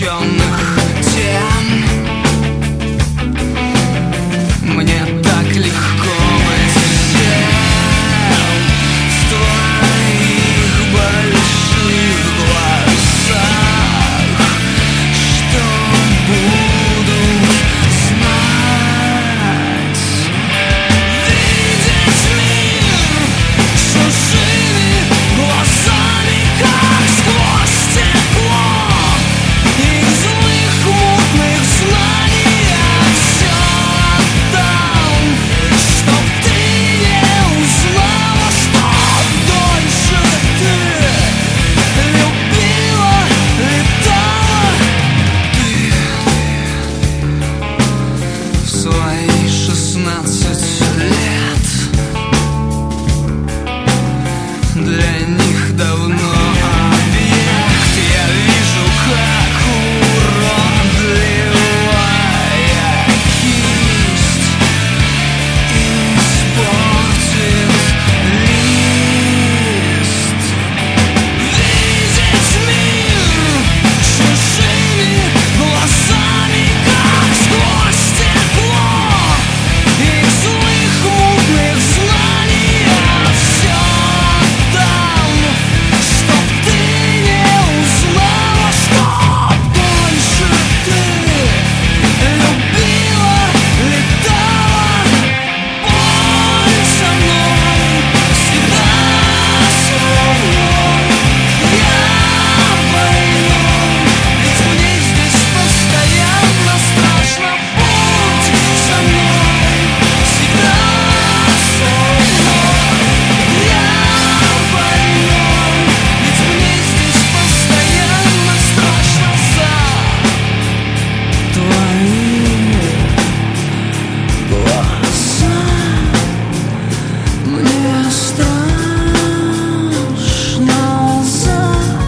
отвлеченных тем. Мне так легко быть всем в твоих больших глазах, что буду знать. Видеть мир чужими глазами, как сквозь стекло. Их злых мутных знаний я все отдам, чтоб ты не узнала, что дольше ты любила, летала. Ты в свои 16 лет для них давно объект. Я вижу, как уродливая кисть испортит лист. Видеть мир чужими глазами, как сквозь стекло. Их злых мутных знаний я все отдам, чтоб ты не узнала, что больше ты любила, летала. Боль со мной, всегда со мной. Я больной, ведь мне здесь постоянно страшно. Будь со мной, всегда со мной. Я больной, ведь мне здесь постоянно страшно за твои глаза. Мне страшно за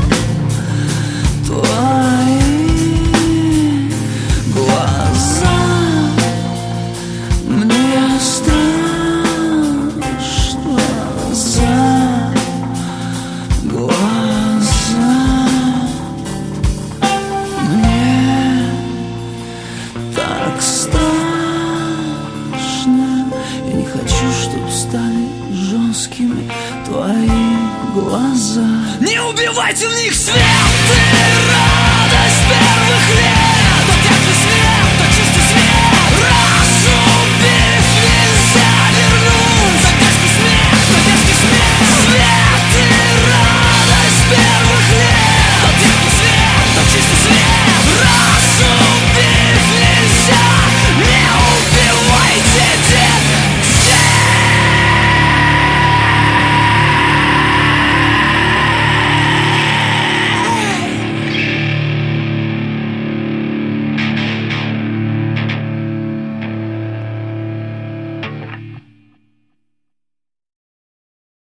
твои глаза. Мне страшно за глаза. Мне так страшно. Я не хочу, чтобы стали жесткими твои глаза. Не убивайте в них свет и радость первых лет.